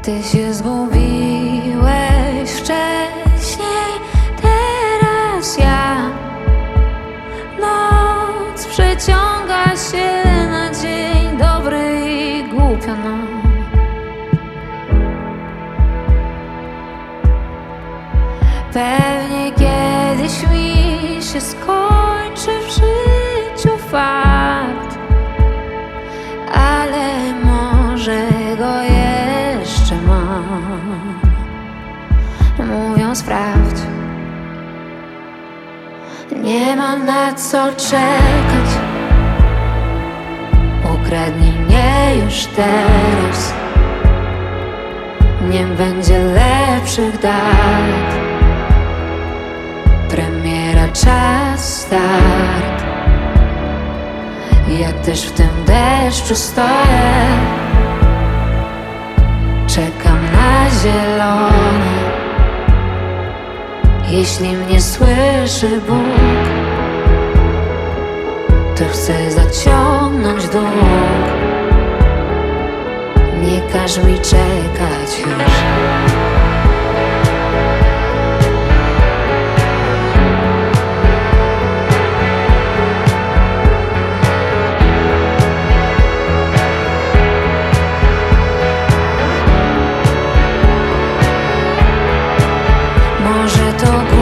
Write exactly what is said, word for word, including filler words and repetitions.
Ty się zgubiłeś wcześniej, teraz ja. Noc przeciąga się na dzień dobry i głupio nam. Pewnie kiedyś mi się skończy w życiu fart, ale może go jeszcze mam. Mówią sprawdź, nie mam na co czekać. Ukradnij mnie już teraz, nie będzie lepszych dat. Premiera, czas, start. Ja też w tym deszczu stoję, czekam na zielone. Jeśli mnie słyszy Bóg, to chcę zaciągnąć dług. Nie każ mi czekać już. Może to